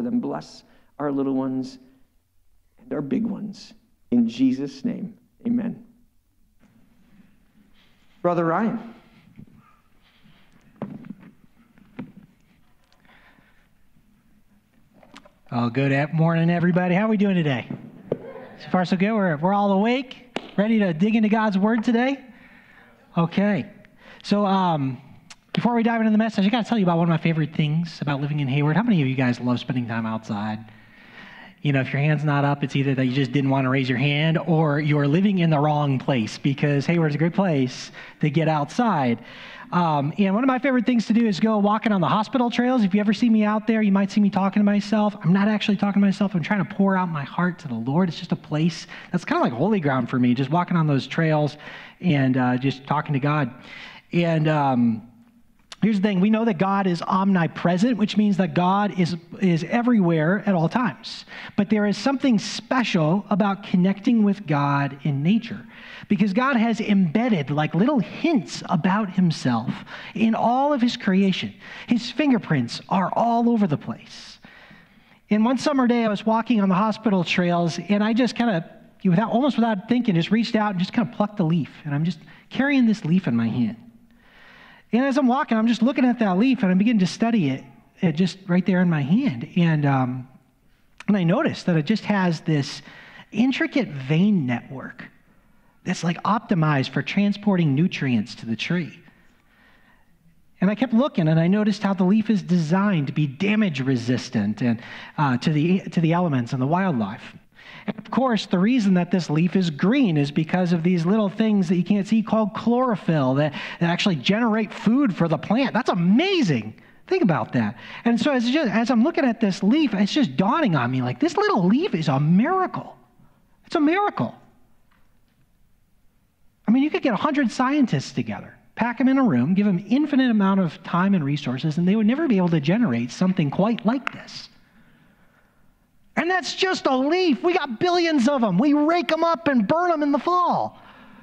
them. Bless our little ones and our big ones. In Jesus' name, amen. Brother Ryan. Oh, good morning, everybody. How are we doing today? So far, so good. We're all awake, ready to dig into God's Word today? Okay. So before we dive into the message, I got to tell you about one of my favorite things about living in Hayward. How many of you guys love spending time outside? You know, if your hand's not up, it's either that you just didn't want to raise your hand or you're living in the wrong place, because Hayward's a great place to get outside. And one of my favorite things to do is go walking on the hospital trails. If you ever see me out there, you might see me talking to myself. I'm not actually talking to myself. I'm trying to pour out my heart to the Lord. It's just a place that's kind of like holy ground for me, just walking on those trails and just talking to God. And here's the thing. We know that God is omnipresent, which means that God is everywhere at all times. But there is something special about connecting with God in nature, because God has embedded like little hints about himself in all of his creation. His fingerprints are all over the place. And one summer day, I was walking on the hospital trails, and I just kind of, almost without thinking, just reached out and just kind of plucked a leaf. And I'm just carrying this leaf in my hand. And as I'm walking, I'm just looking at that leaf, and I begin to study it just right there in my hand. And I noticed that it just has this intricate vein network that's like optimized for transporting nutrients to the tree. And I kept looking, and I noticed how the leaf is designed to be damage resistant and to the elements and the wildlife. And of course, the reason that this leaf is green is because of these little things that you can't see called chlorophyll that actually generate food for the plant. That's amazing. Think about that. And so as I'm looking at this leaf, it's just dawning on me, like, this little leaf is a miracle. It's a miracle. I mean, you could get 100 scientists together, pack them in a room, give them infinite amount of time and resources, and they would never be able to generate something quite like this. And that's just a leaf. We got billions of them. We rake them up and burn them in the fall.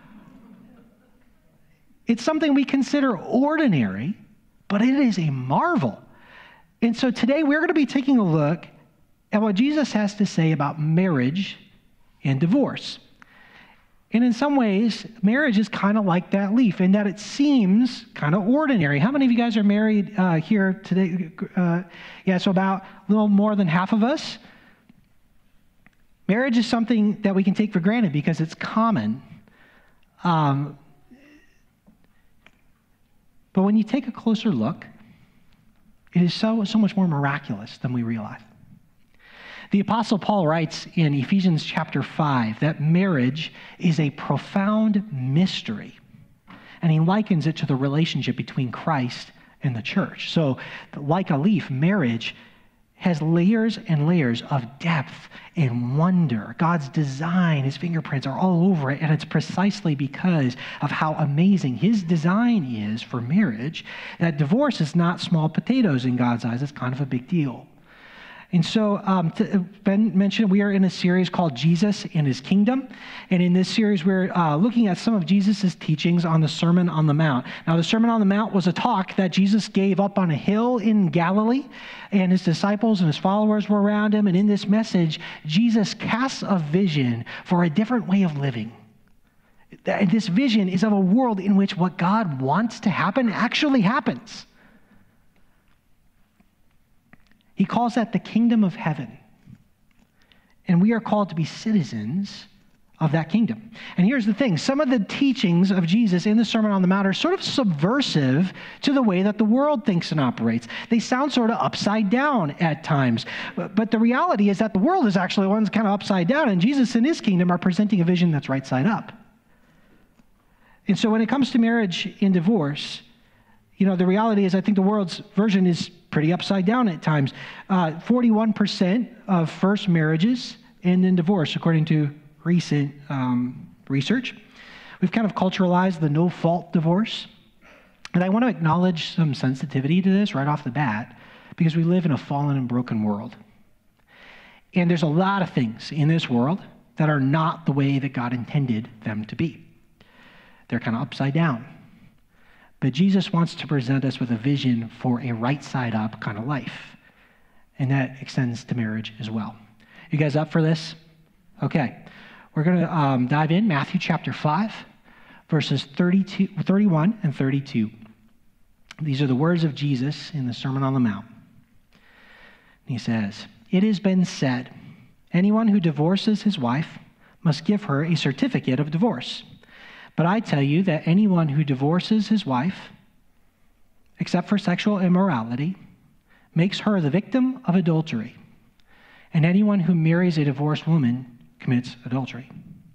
It's something we consider ordinary, but it is a marvel. And so today we're going to be taking a look at what Jesus has to say about marriage and divorce. And in some ways, marriage is kind of like that leaf in that it seems kind of ordinary. How many of you guys are married here today? So about a little more than half of us. Marriage is something that we can take for granted because it's common. But when you take a closer look, it is so much more miraculous than we realize. The Apostle Paul writes in Ephesians chapter 5 that marriage is a profound mystery, and he likens it to the relationship between Christ and the church. So, like a leaf, marriage has layers and layers of depth and wonder. God's design, his fingerprints are all over it, and it's precisely because of how amazing his design is for marriage that divorce is not small potatoes in God's eyes. It's kind of a big deal. And so Ben mentioned we are in a series called Jesus and His Kingdom. And in this series, we're looking at some of Jesus' teachings on the Sermon on the Mount. Now, the Sermon on the Mount was a talk that Jesus gave up on a hill in Galilee, and his disciples and his followers were around him. And in this message, Jesus casts a vision for a different way of living. And this vision is of a world in which what God wants to happen actually happens. He calls that the kingdom of heaven. And we are called to be citizens of that kingdom. And here's the thing. Some of the teachings of Jesus in the Sermon on the Mount are sort of subversive to the way that the world thinks and operates. They sound sort of upside down at times. But the reality is that the world is actually one that's kind of upside down, and Jesus and his kingdom are presenting a vision that's right side up. And so when it comes to marriage and divorce, the reality is I think the world's version is pretty upside down at times. 41% of first marriages end in divorce, according to recent research. We've kind of culturalized the no-fault divorce. And I want to acknowledge some sensitivity to this right off the bat, because we live in a fallen and broken world. And there's a lot of things in this world that are not the way that God intended them to be. They're kind of upside down. But Jesus wants to present us with a vision for a right side up kind of life. and that extends to marriage as well. You guys up for this? Okay. We're going to dive in, Matthew chapter 5, verses 31 and 32. These are the words of Jesus in the Sermon on the Mount. He says, "It has been said, anyone who divorces his wife must give her a certificate of divorce. But I tell you that anyone who divorces his wife, except for sexual immorality, makes her the victim of adultery. And anyone who marries a divorced woman commits adultery."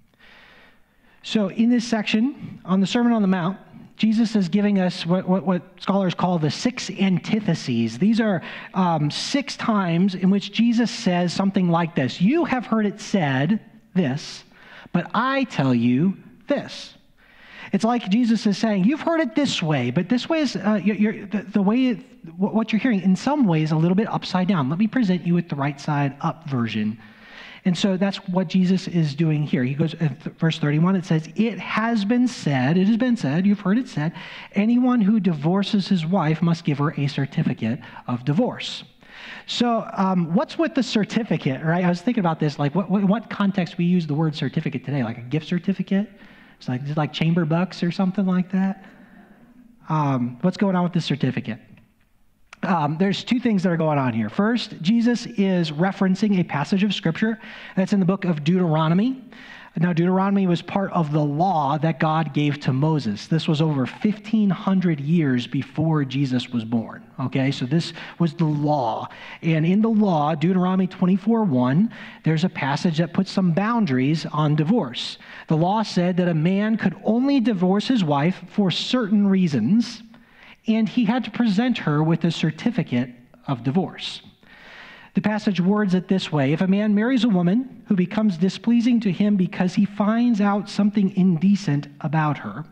So in this section on the Sermon on the Mount, Jesus is giving us what scholars call the 6 antitheses. These are 6 times in which Jesus says something like this. You have heard it said this, but I tell you this. It's like Jesus is saying, you've heard it this way, but this way is the way what you're hearing in some ways a little bit upside down. Let me present you with the right side up version. And so that's what Jesus is doing here. He goes, verse 31, it says, it has been said, you've heard it said, anyone who divorces his wife must give her a certificate of divorce. So what's with the certificate, right? I was thinking about this, like what context we use the word certificate today, like a gift certificate? It's like chamber bucks or something like that. What's going on with this certificate? There's 2 things that are going on here. First, Jesus is referencing a passage of Scripture that's in the book of Deuteronomy. Now, Deuteronomy was part of the law that God gave to Moses. This was over 1,500 years before Jesus was born, okay? So this was the law. And in the law, Deuteronomy 24:1, there's a passage that puts some boundaries on divorce. The law said that a man could only divorce his wife for certain reasons, and he had to present her with a certificate of divorce. The passage words it this way: if a man marries a woman who becomes displeasing to him because he finds out something indecent about her,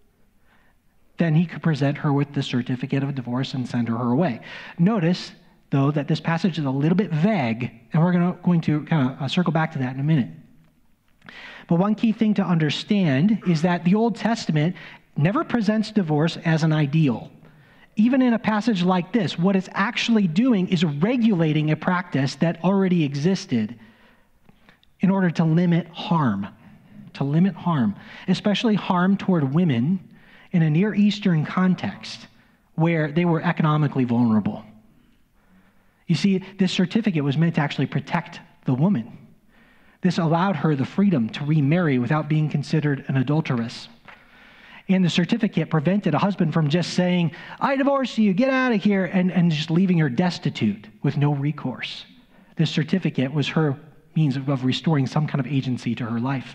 then he could present her with the certificate of divorce and send her away. Notice, though, that this passage is a little bit vague, and we're going to kind of circle back to that in a minute. But one key thing to understand is that the Old Testament never presents divorce as an ideal. Even in a passage like this, what it's actually doing is regulating a practice that already existed in order to limit harm, especially harm toward women in a Near Eastern context where they were economically vulnerable. You see, this certificate was meant to actually protect the woman. This allowed her the freedom to remarry without being considered an adulteress. And the certificate prevented a husband from just saying, I divorce you, get out of here, and just leaving her destitute with no recourse. This certificate was her means of restoring some kind of agency to her life.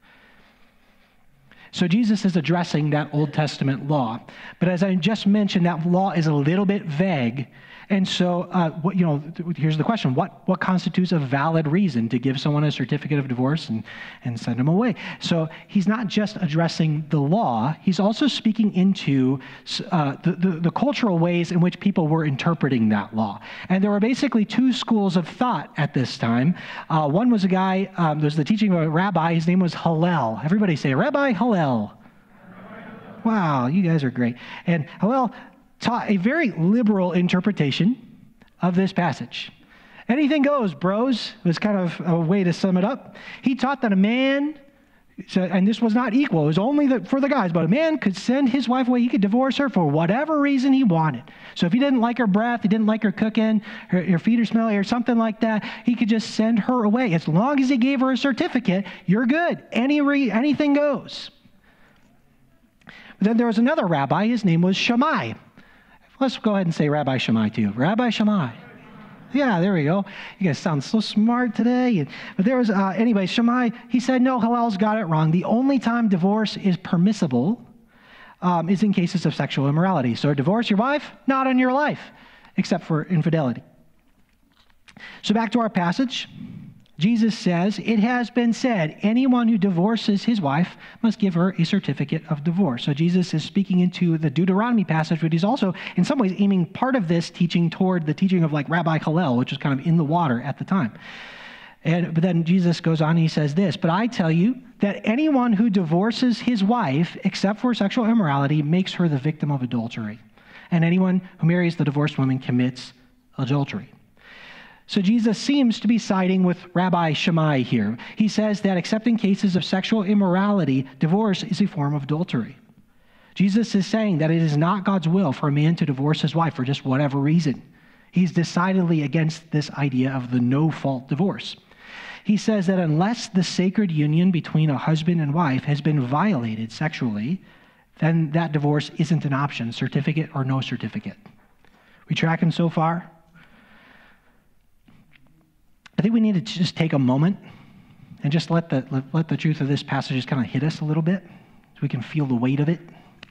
So Jesus is addressing that Old Testament law. But as I just mentioned, that law is a little bit vague. And so, here's the question. What constitutes a valid reason to give someone a certificate of divorce and send them away? So he's not just addressing the law. He's also speaking into the cultural ways in which people were interpreting that law. And there were basically 2 schools of thought at this time. One was a guy, there was the teaching of a rabbi. His name was Hillel. Everybody say, Rabbi Hillel. Wow, you guys are great. And Hillel taught a very liberal interpretation of this passage. Anything goes, bros, was kind of a way to sum it up. He taught that a man, and this was not equal, it was only for the guys, but a man could send his wife away. He could divorce her for whatever reason he wanted. So if he didn't like her breath, he didn't like her cooking, her feet are smelly or something like that, he could just send her away. As long as he gave her a certificate, you're good. Anything goes. But then there was another rabbi. His name was Shammai. Let's go ahead and say Rabbi Shammai too. Rabbi Shammai. Yeah, there we go. You guys sound so smart today. But there was, anyway, Shammai, he said, no, Hillel's got it wrong. The only time divorce is permissible is in cases of sexual immorality. So divorce your wife, not in your life, except for infidelity. So back to our passage. Jesus says, it has been said, anyone who divorces his wife must give her a certificate of divorce. So Jesus is speaking into the Deuteronomy passage, but he's also, in some ways, aiming part of this teaching toward the teaching of like Rabbi Hillel, which was kind of in the water at the time. But then Jesus goes on and he says this, but I tell you that anyone who divorces his wife, except for sexual immorality, makes her the victim of adultery. And anyone who marries the divorced woman commits adultery. So Jesus seems to be siding with Rabbi Shammai here. He says that except in cases of sexual immorality, divorce is a form of adultery. Jesus is saying that it is not God's will for a man to divorce his wife for just whatever reason. He's decidedly against this idea of the no-fault divorce. He says that unless the sacred union between a husband and wife has been violated sexually, then that divorce isn't an option, certificate or no certificate. We tracking so far? I think we need to just take a moment and just let the truth of this passage just kind of hit us a little bit so we can feel the weight of it.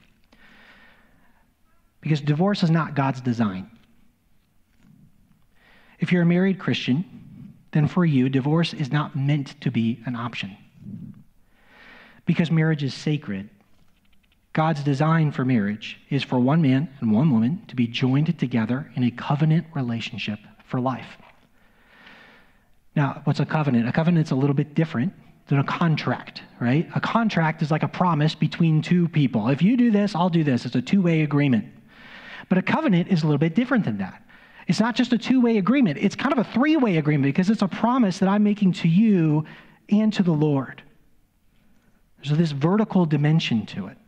Because divorce is not God's design. If you're a married Christian, then for you, divorce is not meant to be an option. Because marriage is sacred, God's design for marriage is for one man and one woman to be joined together in a covenant relationship for life. Now, what's a covenant? A covenant's a little bit different than a contract, right? A contract is like a promise between two people. If you do this, I'll do this. It's a two-way agreement. But a covenant is a little bit different than that. It's not just a two-way agreement. It's kind of a three-way agreement because it's a promise that I'm making to you and to the Lord. There's this vertical dimension to it.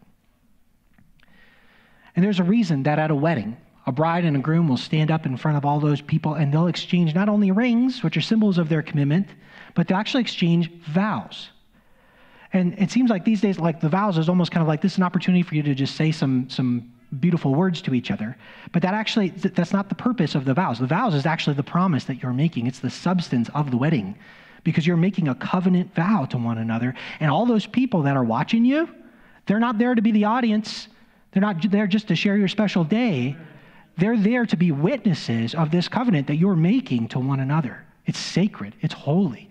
And there's a reason that at a wedding, a bride and a groom will stand up in front of all those people and they'll exchange not only rings, which are symbols of their commitment, but they'll actually exchange vows. And it seems like these days, like the vows is almost kind of like this is an opportunity for you to just say some beautiful words to each other. But that's not the purpose of the vows. The vows is actually the promise that you're making. It's the substance of the wedding because you're making a covenant vow to one another. And all those people that are watching you, they're not there to be the audience. They're not there just to share your special day. They're there to be witnesses of this covenant that you're making to one another. It's sacred. It's holy.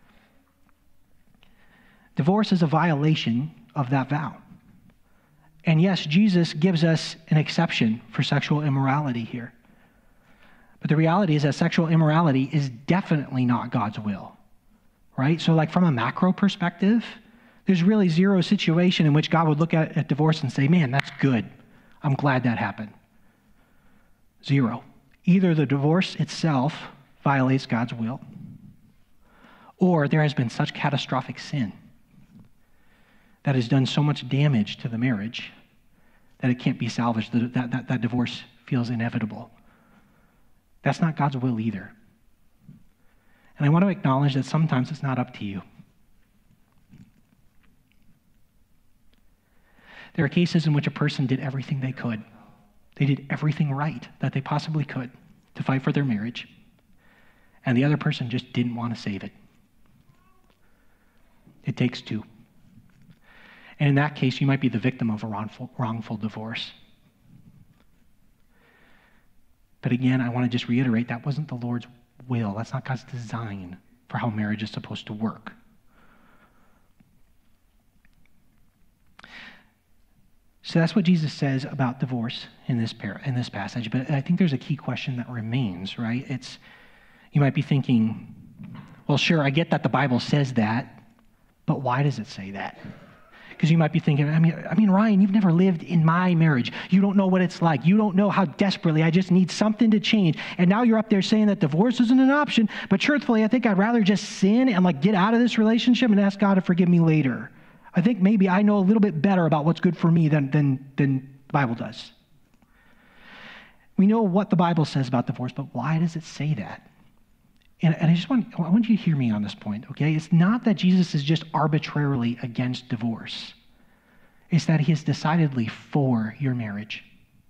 Divorce is a violation of that vow. And yes, Jesus gives us an exception for sexual immorality here. But the reality is that sexual immorality is definitely not God's will, right? So like from a macro perspective, there's really zero situation in which God would look at divorce and say, man, that's good. I'm glad that happened. Zero. Either the divorce itself violates God's will, or there has been such catastrophic sin that has done so much damage to the marriage that it can't be salvaged, that divorce feels inevitable. That's not God's will either. And I want to acknowledge that sometimes it's not up to you. There are cases in which a person did everything they could. They did everything right that they possibly could to fight for their marriage, and the other person just didn't want to save it. It takes two. And in that case, you might be the victim of a wrongful divorce. But again, I want to just reiterate, that wasn't the Lord's will. That's not God's design for how marriage is supposed to work. So that's what Jesus says about divorce in this passage. But I think there's a key question that remains, right? You might be thinking, well, sure, I get that the Bible says that, but why does it say that? Because you might be thinking, I mean, Ryan, you've never lived in my marriage. You don't know what it's like. You don't know how desperately I just need something to change. And now you're up there saying that divorce isn't an option. But truthfully, I think I'd rather just sin and get out of this relationship and ask God to forgive me later. I think maybe I know a little bit better about what's good for me than the Bible does. We know what the Bible says about divorce, but why does it say that? And I want you to hear me on this point, okay? It's not that Jesus is just arbitrarily against divorce. It's that he is decidedly for your marriage.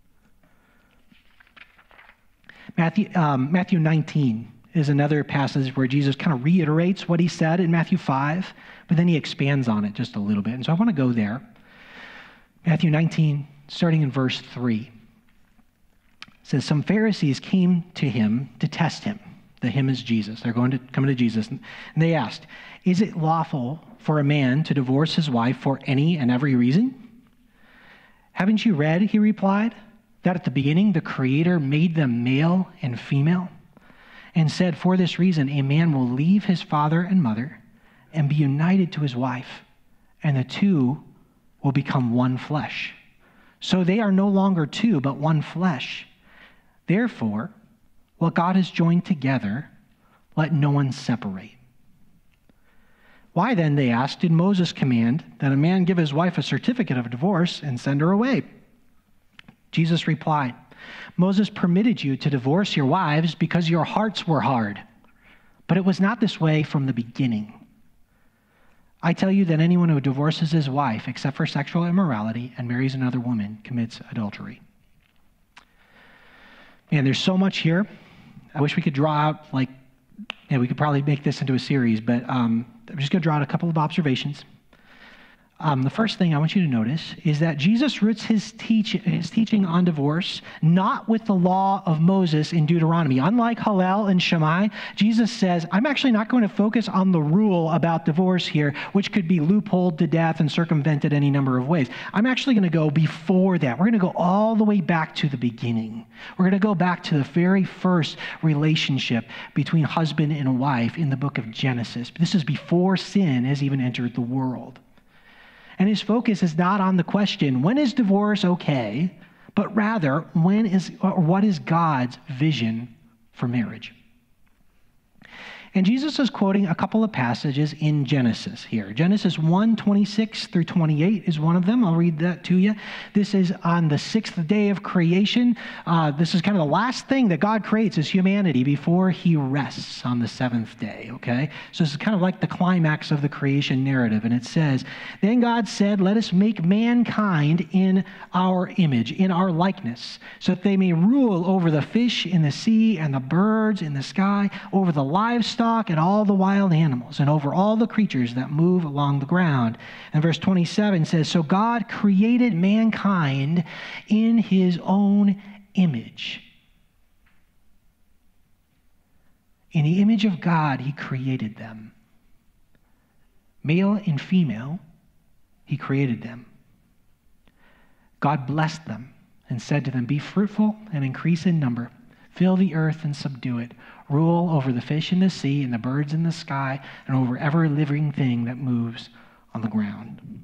Matthew 19 is another passage where Jesus kind of reiterates what he said in Matthew 5, but then he expands on it just a little bit. And so I want to go there. Matthew 19, starting in verse 3. It says, some Pharisees came to him to test him. The him is Jesus. They're coming to Jesus. And they asked, is it lawful for a man to divorce his wife for any and every reason? Haven't you read, he replied, that at the beginning the Creator made them male and female and said, for this reason a man will leave his father and mother and be united to his wife, and the two will become one flesh. So they are no longer two, but one flesh. Therefore, what God has joined together, let no one separate. Why then, they asked, did Moses command that a man give his wife a certificate of divorce and send her away? Jesus replied, Moses permitted you to divorce your wives because your hearts were hard, but it was not this way from the beginning. I tell you that anyone who divorces his wife except for sexual immorality and marries another woman commits adultery. Man, there's so much here. I wish we could draw out, we could probably make this into a series, but I'm just going to draw out a couple of observations. The first thing I want you to notice is that Jesus roots his teaching on divorce not with the law of Moses in Deuteronomy. Unlike Hallel and Shammai, Jesus says, I'm actually not going to focus on the rule about divorce here, which could be loopholed to death and circumvented any number of ways. I'm actually going to go before that. We're going to go all the way back to the beginning. We're going to go back to the very first relationship between husband and wife in the book of Genesis. This is before sin has even entered the world. And his focus is not on the question, when is divorce okay, but rather, what is God's vision for marriage? And Jesus is quoting a couple of passages in Genesis here. Genesis 1:26 through 28 is one of them. I'll read that to you. This is on the sixth day of creation. This is kind of the last thing that God creates is humanity before he rests on the seventh day, okay? So this is kind of like the climax of the creation narrative. And it says, then God said, let us make mankind in our image, in our likeness, so that they may rule over the fish in the sea and the birds in the sky, over the livestock and all the wild animals, and over all the creatures that move along the ground. And verse 27 says, so God created mankind in his own image. In the image of God, he created them. Male and female, he created them. God blessed them and said to them, be fruitful and increase in number. Fill the earth and subdue it. Rule over the fish in the sea and the birds in the sky and over every living thing that moves on the ground.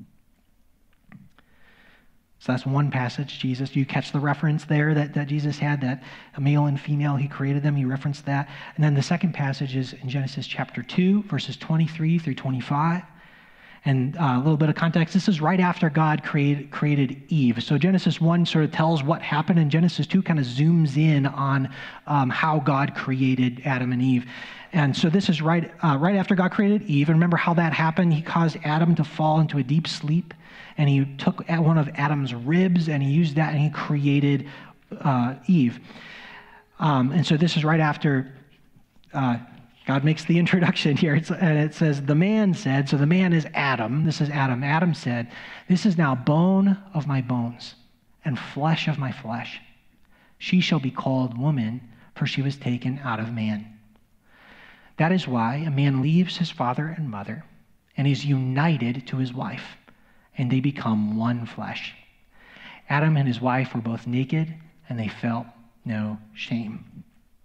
So that's one passage, Jesus. You catch the reference there that Jesus had, that a male and female, he created them. He referenced that. And then the second passage is in Genesis chapter 2, verses 23 through 25. And a little bit of context, this is right after God created Eve. So Genesis 1 sort of tells what happened, and Genesis 2 kind of zooms in on how God created Adam and Eve. And so this is right after God created Eve. And remember how that happened? He caused Adam to fall into a deep sleep, and he took one of Adam's ribs, and he used that, and he created Eve. And so this is right after God makes the introduction here, and it says, the man said, so the man is Adam. This is Adam. Adam said, this is now bone of my bones and flesh of my flesh. She shall be called woman, for she was taken out of man. That is why a man leaves his father and mother and is united to his wife, and they become one flesh. Adam and his wife were both naked, and they felt no shame.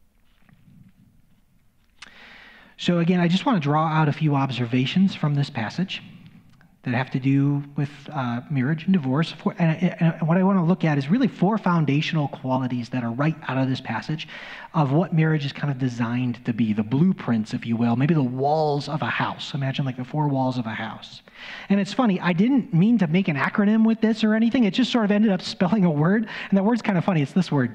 So again, I just want to draw out a few observations from this passage that have to do with marriage and divorce. And what I want to look at is really four foundational qualities that are right out of this passage of what marriage is kind of designed to be, the blueprints, if you will, maybe the walls of a house. Imagine like the four walls of a house. And it's funny, I didn't mean to make an acronym with this or anything. It just sort of ended up spelling a word, and that word's kind of funny. It's this word.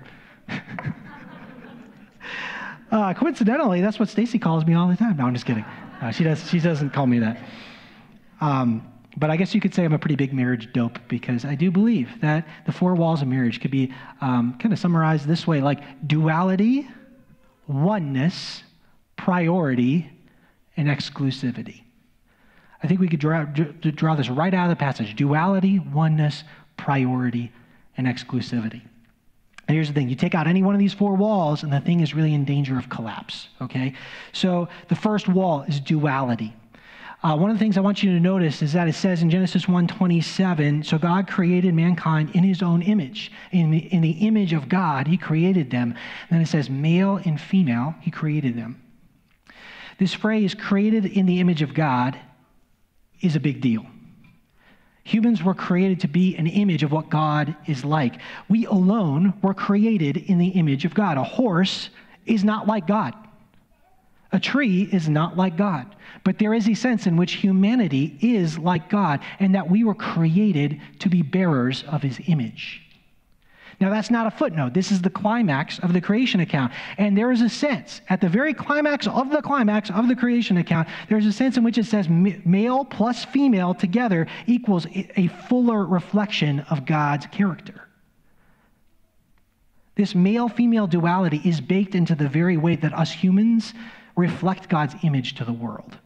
Coincidentally, that's what Stacy calls me all the time. No, I'm just kidding. She doesn't call me that. But I guess you could say I'm a pretty big marriage dope, because I do believe that the four walls of marriage could be kind of summarized this way, like duality, oneness, priority, and exclusivity. I think we could draw this right out of the passage. Duality, oneness, priority, and exclusivity. And here's the thing. You take out any one of these four walls, and the thing is really in danger of collapse, okay? So the first wall is duality. One of the things I want you to notice is that it says in Genesis 1:27, so God created mankind in his own image. In the image of God, he created them. And then it says male and female, he created them. This phrase, created in the image of God, is a big deal. Humans were created to be an image of what God is like. We alone were created in the image of God. A horse is not like God. A tree is not like God, but there is a sense in which humanity is like God and that we were created to be bearers of his image. Now, that's not a footnote. This is the climax of the creation account. And there is a sense, at the very climax of the creation account, there's a sense in which it says male plus female together equals a fuller reflection of God's character. This male-female duality is baked into the very way that us humans reflect God's image to the world.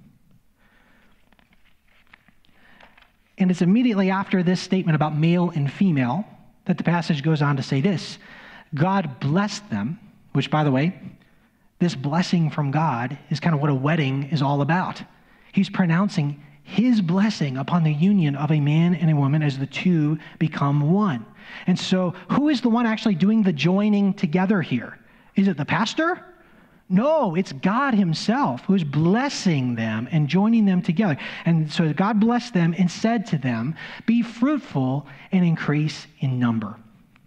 And it's immediately after this statement about male and female that the passage goes on to say this: God blessed them, which, by the way, this blessing from God is kind of what a wedding is all about. He's pronouncing his blessing upon the union of a man and a woman as the two become one. And so who is the one actually doing the joining together here? Is it the pastor? No, it's God himself who is blessing them and joining them together. And so God blessed them and said to them, "Be fruitful and increase in number."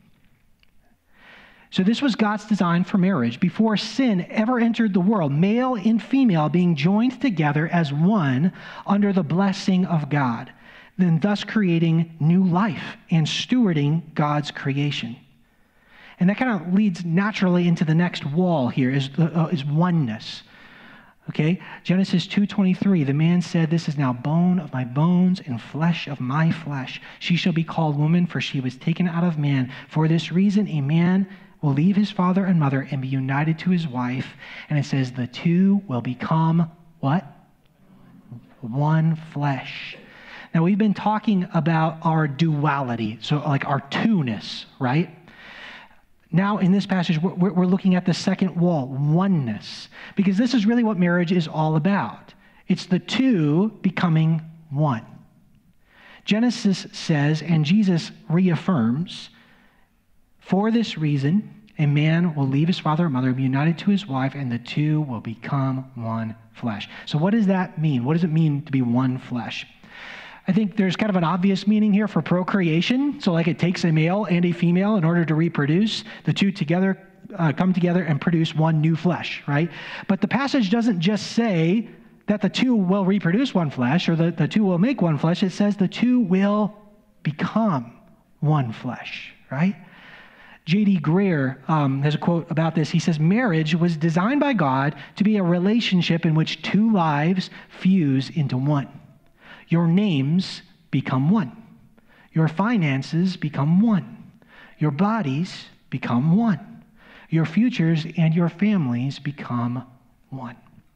So this was God's design for marriage before sin ever entered the world, male and female being joined together as one under the blessing of God, then thus creating new life and stewarding God's creation. And that kind of leads naturally into the next wall here is oneness. Okay? Genesis 2:23, the man said, "This is now bone of my bones and flesh of my flesh. She shall be called woman, for she was taken out of man. For this reason, a man will leave his father and mother and be united to his wife." And it says the two will become what? One flesh. Now, we've been talking about our duality, so like our two-ness, right? Now, in this passage, we're looking at the second wall, oneness, because this is really what marriage is all about. It's the two becoming one. Genesis says, and Jesus reaffirms, "For this reason, a man will leave his father and mother and be united to his wife, and the two will become one flesh." So what does that mean? What does it mean to be one flesh? I think there's kind of an obvious meaning here for procreation. So like it takes a male and a female in order to reproduce. The two together come together and produce one new flesh, right? But the passage doesn't just say that the two will reproduce one flesh or that the two will make one flesh. It says the two will become one flesh, right? J.D. Greer has a quote about this. He says, "Marriage was designed by God to be a relationship in which two lives fuse into one. Your names become one. Your finances become one. Your bodies become one. Your futures and your families become one."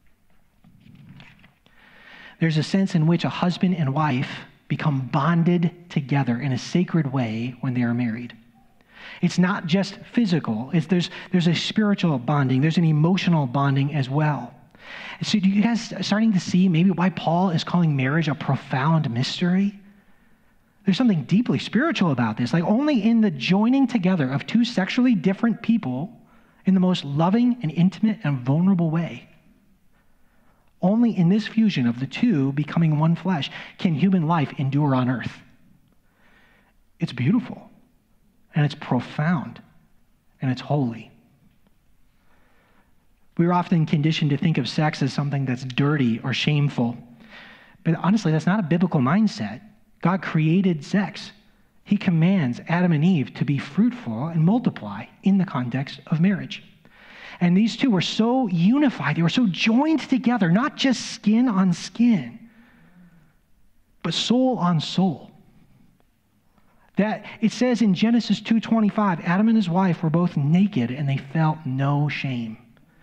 There's a sense in which a husband and wife become bonded together in a sacred way when they are married. It's not just physical. There's a spiritual bonding. There's an emotional bonding as well. So do you guys starting to see maybe why Paul is calling marriage a profound mystery? There's something deeply spiritual about this. Like only in the joining together of two sexually different people in the most loving and intimate and vulnerable way, only in this fusion of the two becoming one flesh can human life endure on earth. It's beautiful, and it's profound, and it's holy. We are often conditioned to think of sex as something that's dirty or shameful. But honestly, that's not a biblical mindset. God created sex. He commands Adam and Eve to be fruitful and multiply in the context of marriage. And these two were so unified, they were so joined together, not just skin on skin, but soul on soul. That it says in Genesis 2:25, Adam and his wife were both naked and they felt no shame.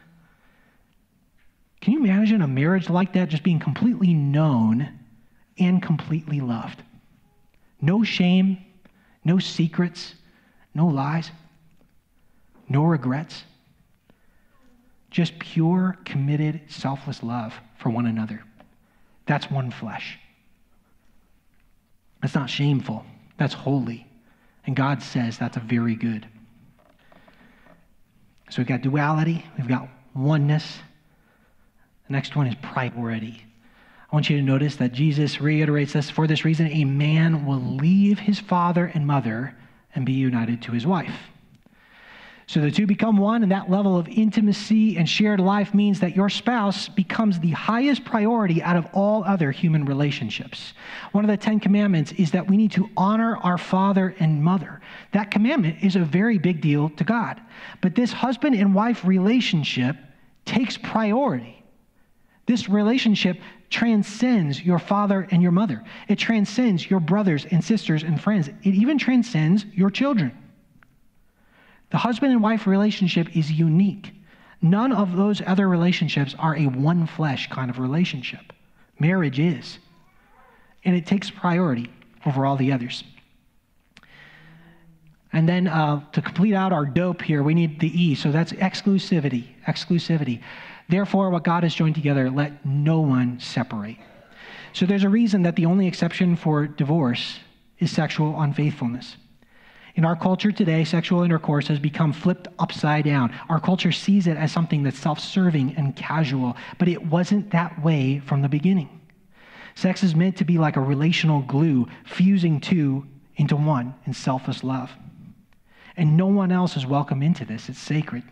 Can you imagine a marriage like that just being completely known and completely loved? No shame, no secrets, no lies, no regrets. Just pure, committed, selfless love for one another. That's one flesh. That's not shameful. That's holy. And God says that's a very good. So we've got duality. We've got oneness. The next one is priority. I want you to notice that Jesus reiterates this. "For this reason, a man will leave his father and mother and be united to his wife." So the two become one, and that level of intimacy and shared life means that your spouse becomes the highest priority out of all other human relationships. One of the 10 commandments is that we need to honor our father and mother. That commandment is a very big deal to God. But this husband and wife relationship takes priority. This relationship transcends your father and your mother. It transcends your brothers and sisters and friends. It even transcends your children. The husband and wife relationship is unique. None of those other relationships are a one flesh kind of relationship. Marriage is. And it takes priority over all the others. And then to complete out our dope here, we need the E. So that's exclusivity. Exclusivity. Therefore, what God has joined together, let no one separate. So there's a reason that the only exception for divorce is sexual unfaithfulness. In our culture today, sexual intercourse has become flipped upside down. Our culture sees it as something that's self-serving and casual, but it wasn't that way from the beginning. Sex is meant to be like a relational glue, fusing two into one in selfless love. And no one else is welcome into this. It's sacred.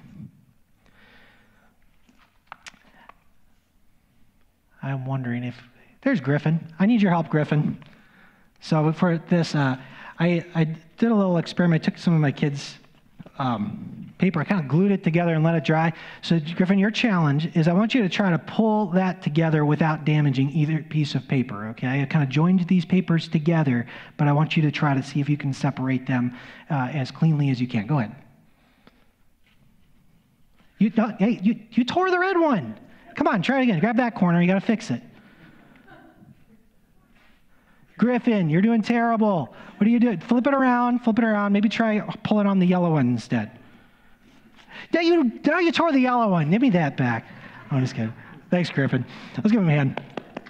I'm wondering if there's Griffin. I need your help, Griffin. So for this, I did a little experiment. I took some of my kids' paper. I kind of glued it together and let it dry. So Griffin, your challenge is I want you to try to pull that together without damaging either piece of paper, okay? I kind of joined these papers together, but I want you to try to see if you can separate them as cleanly as you can. Go ahead. You tore the red one. Come on, try it again. Grab that corner. You got to fix it. Griffin, you're doing terrible. What are you doing? Flip it around. Maybe try pull it on the yellow one instead. Now you tore the yellow one. Give me that back. I'm just kidding. Thanks, Griffin. Let's give him a hand.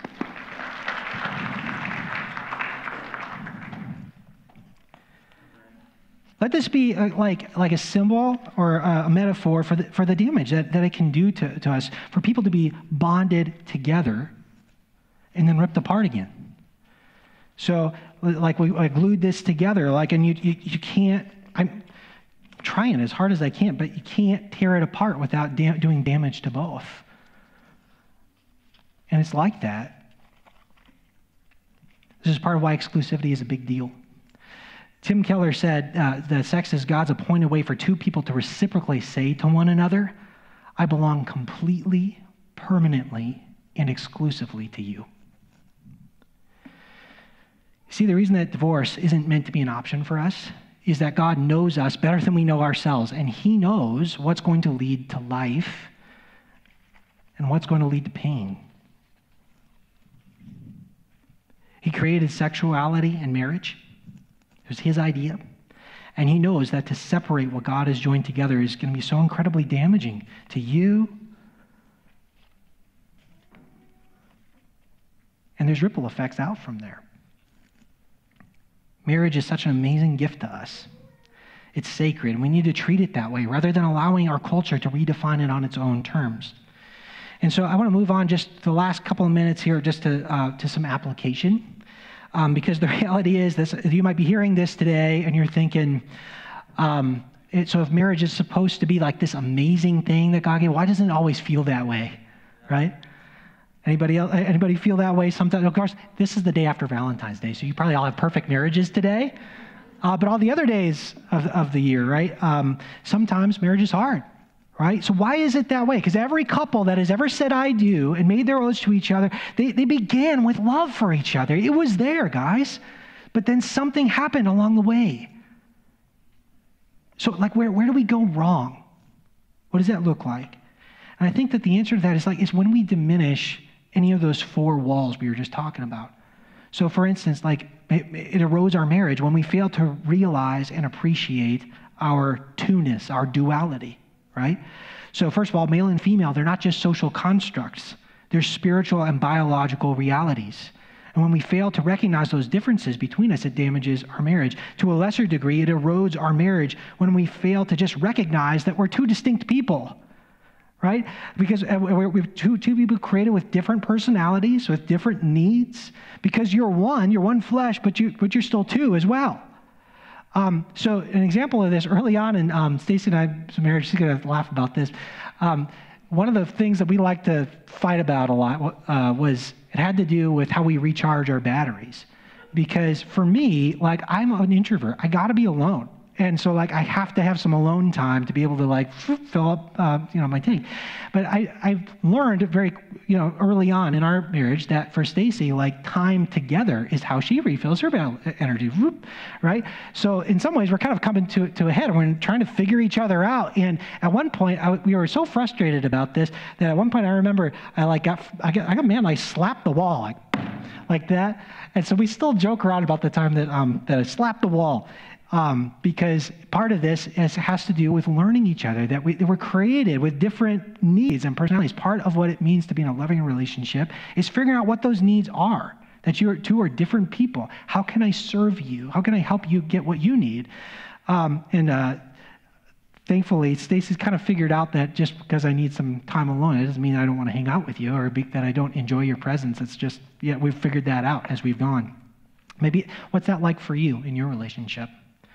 Let this be like a symbol or a metaphor for the damage that it can do to us, for people to be bonded together and then ripped apart again. So, I glued this together, and you can't. I'm trying as hard as I can, but you can't tear it apart without doing damage to both. And it's like that. This is part of why exclusivity is a big deal. Tim Keller said that sex is God's appointed way for two people to reciprocally say to one another, I belong completely, permanently, and exclusively to you. See, the reason that divorce isn't meant to be an option for us is that God knows us better than we know ourselves, and he knows what's going to lead to life and what's going to lead to pain. He created sexuality and marriage. It was his idea. And he knows that to separate what God has joined together is going to be so incredibly damaging to you. And there's ripple effects out from there. Marriage is such an amazing gift to us. It's sacred, and we need to treat it that way rather than allowing our culture to redefine it on its own terms. And so I want to move on just the last couple of minutes here just to some application. Because the reality is this, you might be hearing this today and you're thinking, so if marriage is supposed to be like this amazing thing that God gave, why doesn't it always feel that way, right? Anybody feel that way sometimes? Of course, this is the day after Valentine's Day, so you probably all have perfect marriages today. But all the other days of the year, right? Sometimes marriage is hard, right? So why is it that way? Because every couple that has ever said I do and made their oaths to each other, they began with love for each other. It was there, guys. But then something happened along the way. So where do we go wrong? What does that look like? And I think that the answer to that is when we diminish any of those four walls we were just talking about. So for instance, it erodes our marriage when we fail to realize and appreciate our two-ness, our duality, right? So first of all, male and female, they're not just social constructs. They're spiritual and biological realities. And when we fail to recognize those differences between us, it damages our marriage. To a lesser degree, it erodes our marriage when we fail to just recognize that we're two distinct people, right? Because we're two people created with different personalities, with different needs. Because you're one flesh, but you're still two as well. So an example of this early on in Stacy and I's marriage, she's going to laugh about this. One of the things that we like to fight about a lot was it had to do with how we recharge our batteries. Because for me, like, I'm an introvert. I got to be alone. And so, like, I have to have some alone time to be able to, like, fill up, my tank. But I've learned very, early on in our marriage that for Stacy, like, time together is how she refills her energy, right? So in some ways, we're kind of coming to a head. We're trying to figure each other out. And at one point, we were so frustrated about this that at one point I remember I slapped the wall like that. And so we still joke around about the time that I slapped the wall. Because part of this has to do with learning each other, that we're created with different needs and personalities. Part of what it means to be in a loving relationship is figuring out what those needs are, that you two are different people. How can I serve you? How can I help you get what you need? Thankfully, Stacy's kind of figured out that just because I need some time alone, it doesn't mean I don't want to hang out with you or that I don't enjoy your presence. It's just, we've figured that out as we've gone. Maybe, what's that like for you in your relationship?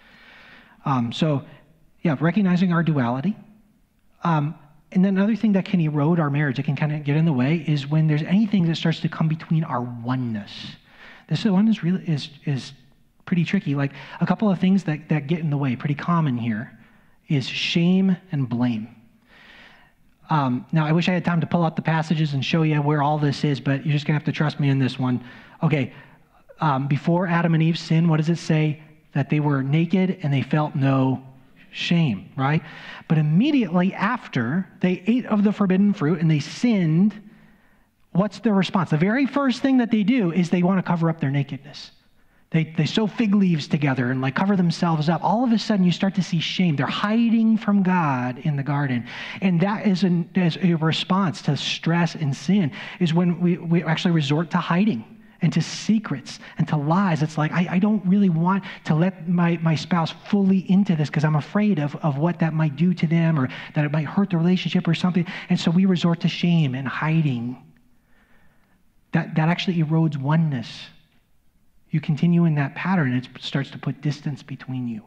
Recognizing our duality. And then another thing that can erode our marriage, that can kind of get in the way, is when there's anything that starts to come between our oneness. This one is pretty tricky. Like, a couple of things that get in the way, pretty common here, is shame and blame. Now, I wish I had time to pull out the passages and show you where all this is, but you're just going to have to trust me in this one. Okay, before Adam and Eve sinned, what does it say? That they were naked and they felt no shame, right? But immediately after they ate of the forbidden fruit and they sinned, what's their response? The very first thing that they do is they want to cover up their nakedness. They sew fig leaves together and like cover themselves up. All of a sudden you start to see shame. They're hiding from God in the garden. And that is a response to stress and sin, is when we actually resort to hiding and to secrets and to lies. It's like, I don't really want to let my spouse fully into this because I'm afraid of what that might do to them, or that it might hurt the relationship or something. And so we resort to shame and hiding. That actually erodes oneness. You continue in that pattern, it starts to put distance between you.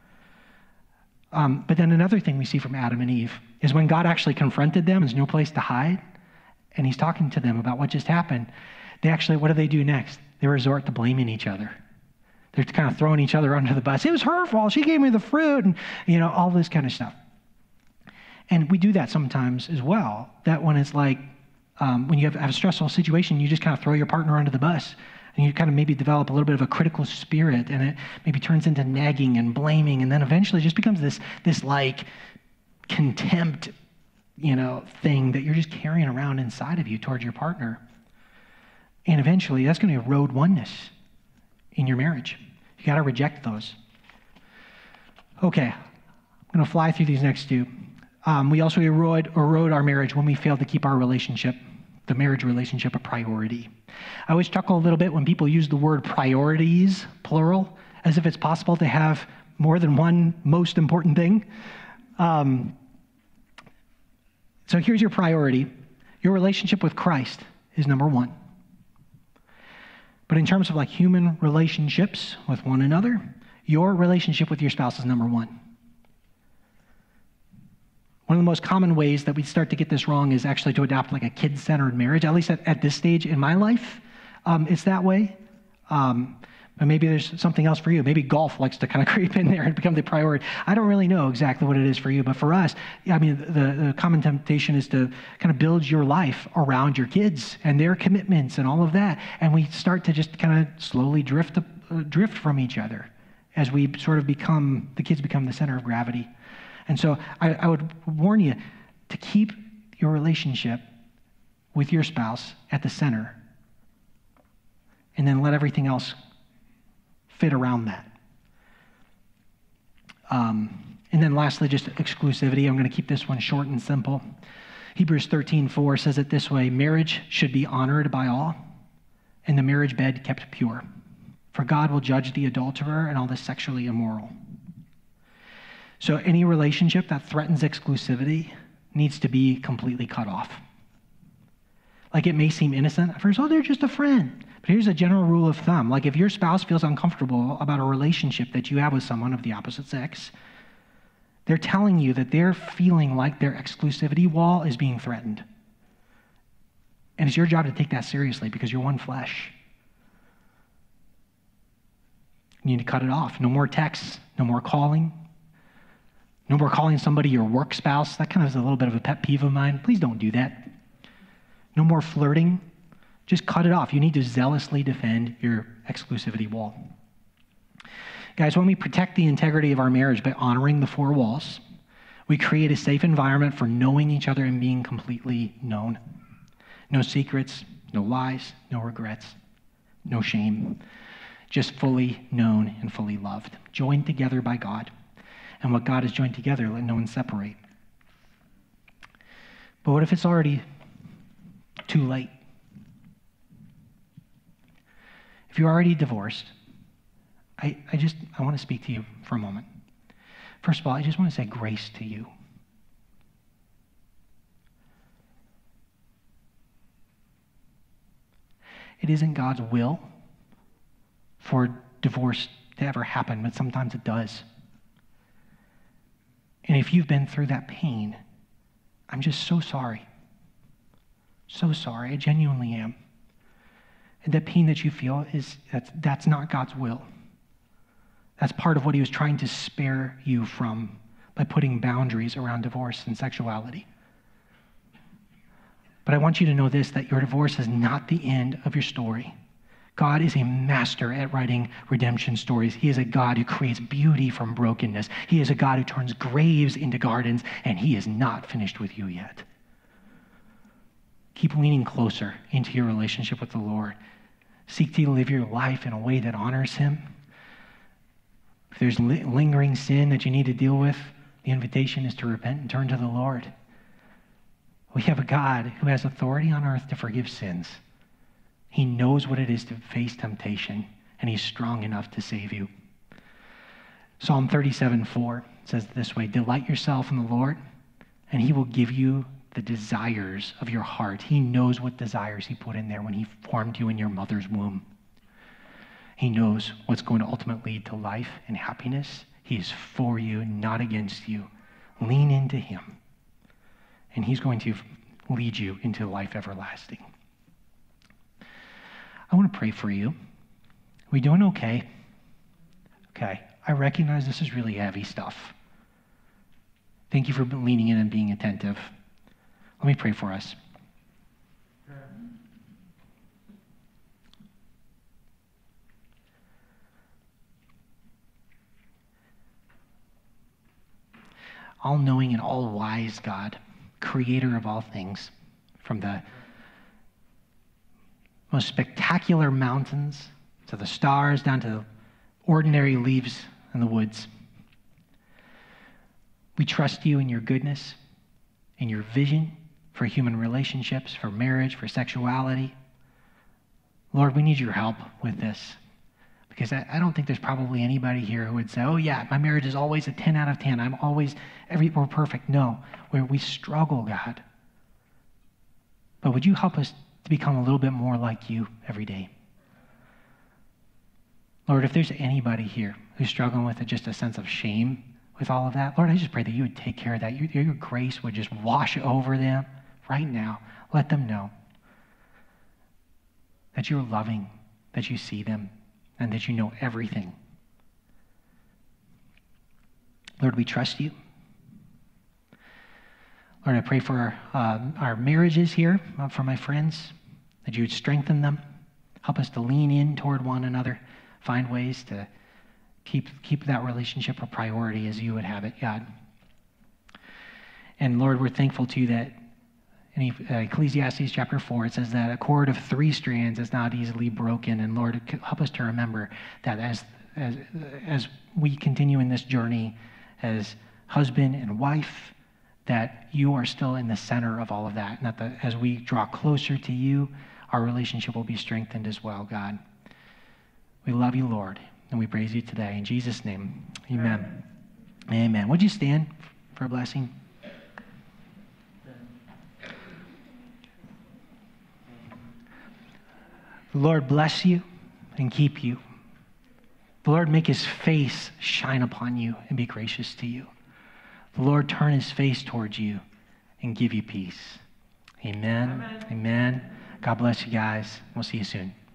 But then another thing we see from Adam and Eve is when God actually confronted them, there's no place to hide, and he's talking to them about what just happened. What do they do next? They resort to blaming each other. They're kind of throwing each other under the bus. It was her fault. She gave me the fruit, and all this kind of stuff. And we do that sometimes as well, that when it's like, when you have a stressful situation, you just kind of throw your partner under the bus, and you kind of maybe develop a little bit of a critical spirit, and it maybe turns into nagging and blaming, and then eventually it just becomes this like contempt, thing that you're just carrying around inside of you towards your partner. And eventually, that's going to erode oneness in your marriage. You got to reject those. Okay, I'm going to fly through these next two. We also erode our marriage when we fail to keep our relationship, the marriage relationship, a priority. I always chuckle a little bit when people use the word priorities, plural, as if it's possible to have more than one most important thing. So here's your priority. Your relationship with Christ is number one. But in terms of like human relationships with one another, your relationship with your spouse is number one. One of the most common ways that we start to get this wrong is actually to adopt like a kid-centered marriage. At least at this stage in my life, it's that way. But maybe there's something else for you. Maybe golf likes to kind of creep in there and become the priority. I don't really know exactly what it is for you, but for us, the common temptation is to kind of build your life around your kids and their commitments and all of that. And we start to just kind of slowly drift from each other as we sort of the kids become the center of gravity. And so I would warn you to keep your relationship with your spouse at the center, and then let everything else fit around that. And then lastly, just exclusivity. I'm going to keep this one short and simple. Hebrews 13:4 says it this way: marriage should be honored by all, and the marriage bed kept pure. For God will judge the adulterer and all the sexually immoral. So any relationship that threatens exclusivity needs to be completely cut off. Like, it may seem innocent at first, they're just a friend. But But here's a general rule of thumb. Like if your spouse feels uncomfortable about a relationship that you have with someone of the opposite sex, they're telling you that they're feeling like their exclusivity wall is being threatened. And it's your job to take that seriously because you're one flesh. You need to cut it off. No more texts, no more calling. No more calling somebody your work spouse. That kind of is a little bit of a pet peeve of mine. Please don't do that. No more flirting. Just cut it off. You need to zealously defend your exclusivity wall. Guys, when we protect the integrity of our marriage by honoring the four walls, we create a safe environment for knowing each other and being completely known. No secrets, no lies, no regrets, no shame. Just fully known and fully loved, joined together by God. And what God has joined together, let no one separate. But what if it's already too late? If you're already divorced, I want to speak to you for a moment. First of all, I just want to say grace to you. It isn't God's will for divorce to ever happen, but sometimes it does. And if you've been through that pain, I'm just so sorry. So sorry. I genuinely am. And that pain that you feel that's not God's will. That's part of what he was trying to spare you from by putting boundaries around divorce and sexuality. But I want you to know this, that your divorce is not the end of your story. God is a master at writing redemption stories. He is a God who creates beauty from brokenness. He is a God who turns graves into gardens, and he is not finished with you yet. Keep leaning closer into your relationship with the Lord. Seek to live your life in a way that honors him. If there's lingering sin that you need to deal with, the invitation is to repent and turn to the Lord. We have a God who has authority on earth to forgive sins. He knows what it is to face temptation, and he's strong enough to save you. Psalm 37:4 says it this way, delight yourself in the Lord, and he will give you the desires of your heart. He knows what desires he put in there when he formed you in your mother's womb. He knows what's going to ultimately lead to life and happiness. He is for you, not against you. Lean into him, and he's going to lead you into life everlasting. I want to pray for you. Are we doing okay? Okay. I recognize this is really heavy stuff. Thank you for leaning in and being attentive. Let me pray for us. All-knowing and all-wise God, creator of all things, from the most spectacular mountains to the stars, down to ordinary leaves in the woods. We trust you in your goodness, in your vision for human relationships, for marriage, for sexuality. Lord, we need your help with this, because I don't think there's probably anybody here who would say, oh yeah, my marriage is always a 10 out of 10. We're perfect. No, we struggle, God. But would you help us to become a little bit more like you every day? Lord, if there's anybody here who's struggling with just a sense of shame with all of that, Lord, I just pray that you would take care of that. Your grace would just wash over them right now. Let them know that you're loving, that you see them, and that you know everything. Lord, we trust you. Lord, I pray for our marriages here, for my friends, that you would strengthen them. Help us to lean in toward one another, find ways to keep that relationship a priority as you would have it, God. And Lord, we're thankful to you that in Ecclesiastes chapter 4, it says that a cord of 3 strands is not easily broken. And Lord, help us to remember that as we continue in this journey as husband and wife, that you are still in the center of all of that. And that as we draw closer to you, our relationship will be strengthened as well, God. We love you, Lord, and we praise you today. In Jesus' name, amen. Amen. Would you stand for a blessing? The Lord bless you and keep you. The Lord make his face shine upon you and be gracious to you. The Lord turn his face towards you and give you peace. Amen. Amen. God bless you guys. We'll see you soon.